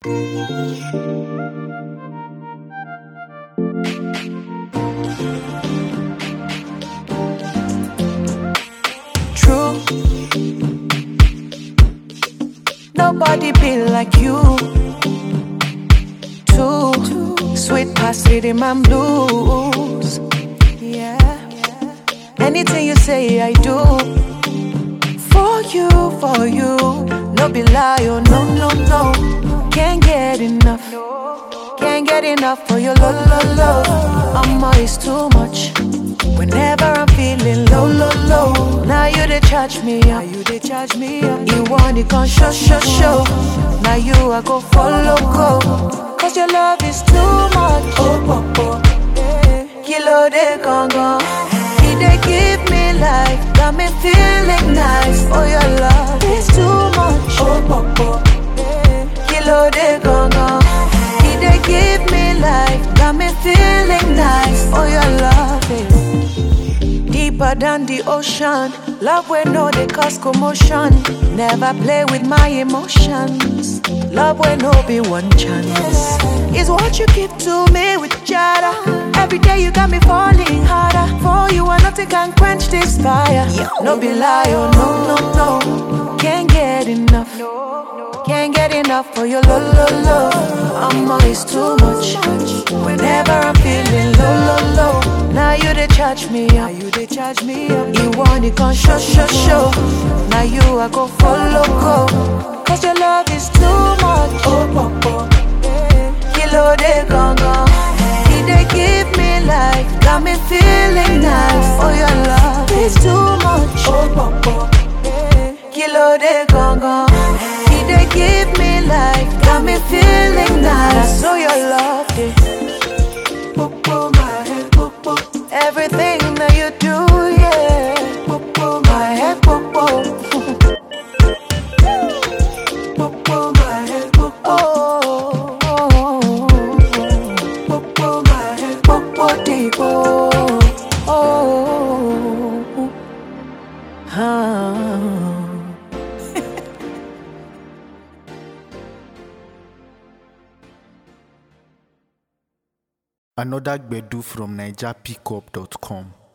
True, nobody be like you. Too sweet past rhythm and blues. Yeah, anything you say I do. For you, no be lie, oh no, no, no. Can't get enough for your lo. Amma is too much. Whenever I'm feeling low. Now you dey charge me up. You want it gon' show. Now you I go follow go. Cause your love is too much. Kilo de gongon. He dey give me life, got me feeling nice. Oh, your love is too much. Kilo de gongon. He dey give me life, got me feeling nice. Oh, your love is deeper than the ocean. Love when no they cause commotion. Never play with my emotions. Love when no be one chance. Is what you give to me with Jada. Every day you got me falling harder. For you and nothing can quench this fire. No be lie, oh no. Can't get enough for your lo. Amma is too much. Whenever I'm feeling low. Now you dey charge me up. You want it gon' show. Now you I go follow go. Cause your love is too much. Kilo de gongon. He dey give me life, got me feeling nice. Oh, your love is too much. Kilo de gongon. He dey give me life, got me feeling nice. So your love is everything that you do, yeah. My head, Another Gbedu from NigerPickup.com.